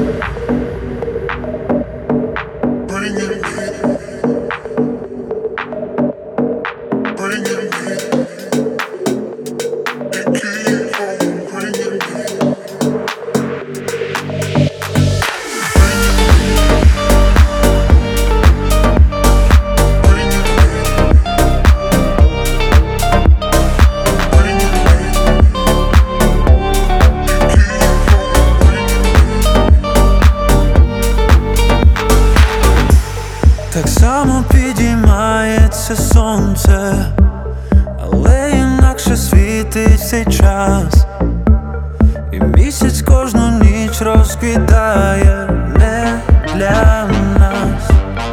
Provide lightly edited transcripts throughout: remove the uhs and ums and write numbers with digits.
Так само підіймається сонце, але інакше світить цей час, і місяць кожну ніч розквітає не для нас.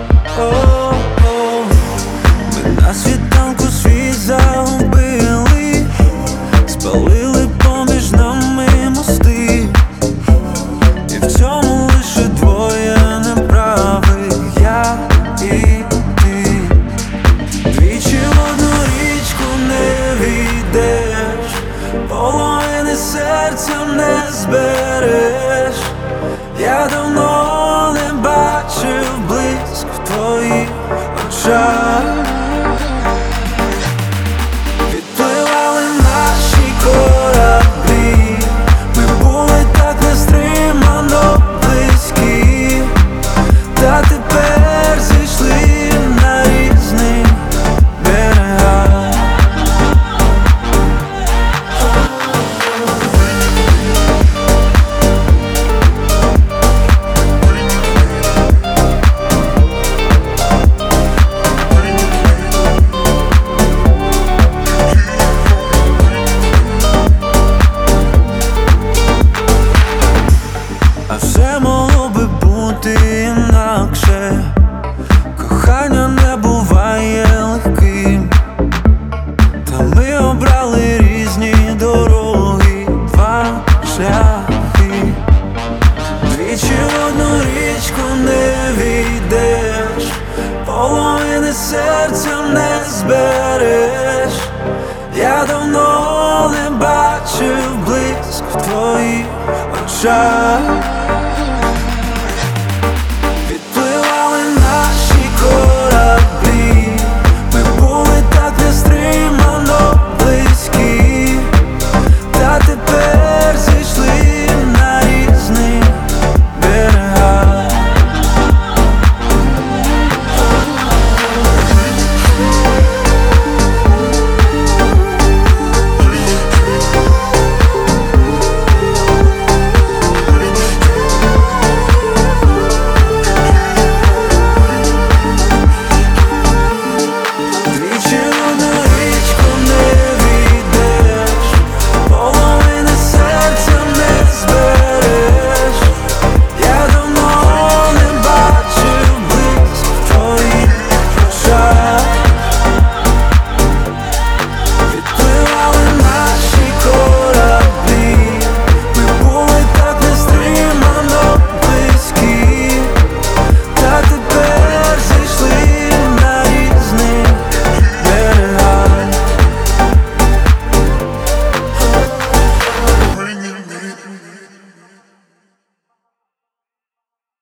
Ми на світанку світ загубили, спалили поміж нами мости, і в цьому лише двоє неправих, я і ти. Двічі в одну річку не війдеш, половини серця не збереш. Я давно не бачив блиск в твоїх очах. Відпливали наші кораблі, ми були так нестримано близькі, та тепер зійшли на різних берегах. А все могло би бути інакше. Кохання не буває легким, та ми обрали різні дороги, два шляхи. Двічі в одну річку не війдеш, половини серця не збереш. Я давно не бачив блиск в твоїх очах.